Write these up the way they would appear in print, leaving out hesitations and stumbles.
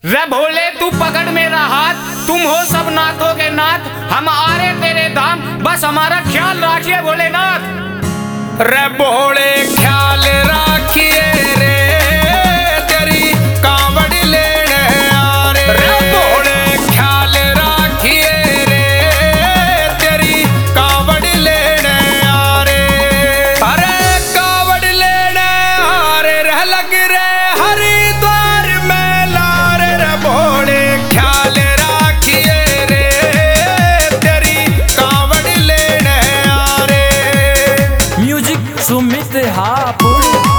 रे भोले तू पकड़ मेरा हाथ, तुम हो सब नाथों के नाथ, हम आ रहे तेरे धाम, बस हमारा ख्याल रखिए भोलेनाथ। रे भोले ख्याल रखिए रे, तेरी कांवड़ लेने आ रे। रे भोले ख्याल रखिए रे, तेरी कांवड़ लेने आ रे। अरे कांवड़ लेने आ रे, रह लग रे हरिद्वार में ला रे। रे भोले ख्याल रखिए रे, तेरी कांवड़ लेने आ रे। म्यूजिक सुमित हापुड़।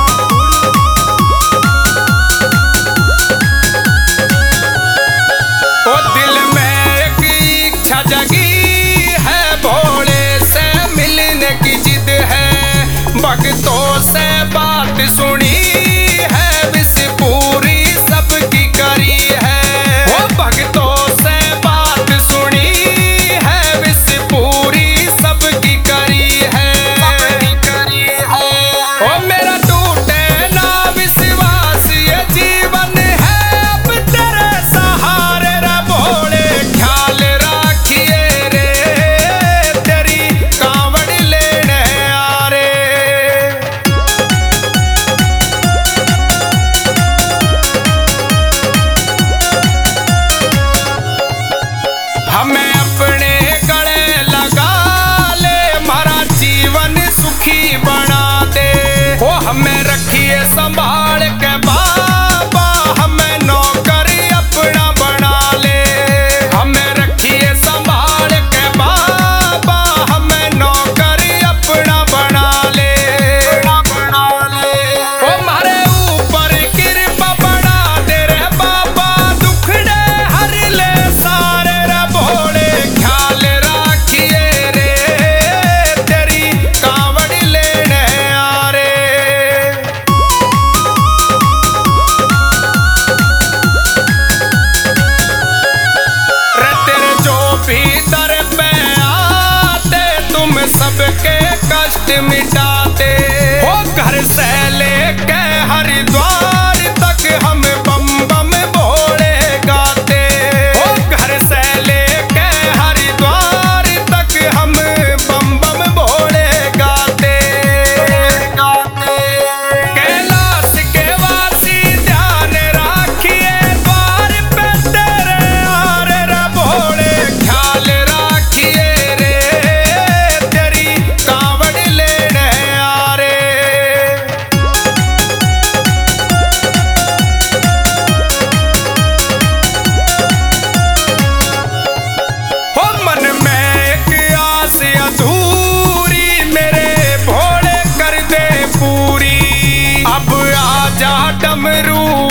ओ दिल में एक इच्छा जगी है, भोले से मिलने की जिद है। भक्तों से बात सुनी है, विश पूरी सबकी करी है। ओ भक्तों से बात सुनी है, विश पूरी सबकी करी है। ओ मेरा टूटे ना विश्वास, ये जीवन है अब तेरे सहारे। रे भोले ख्याल रखिए रे, तेरी कांवड़ लेने आ रे। हमें अपने गले लगा ले, हमारा जीवन सुखी बना दे। ओ हमें रखिए संभाल के बाबा, हमें नौकर अपना बना ले। हमें रखिए संभाल के बाबा, हमें नौकर अपना बना ले। ओ हमारे ऊपर कृपा बढ़ा दे रे बाबा, दुखड़े हर ले सारे। रे भोले ख्याल रखिए रे, तेरी कांवड़ लेने आ रे। रे तेरे जो भी दर पे आते, तुम सबके कष्ट मिटाते हो। घर से लेके हरिद्वार तक हम बम बम भोले गाते हो। घर से लेके हरिद्वार तक हम बम बम भोले गाते। कैलाश के वासी ध्यान रखिए, द्वार पे तेरे आ रे। रे भोले ख्याल रखिए रे, तेरी कांवड़ लेने आ रे। हो मन में एक आस अधूरी, मेरे भोले कर दे पूरी। अब आजा डमरू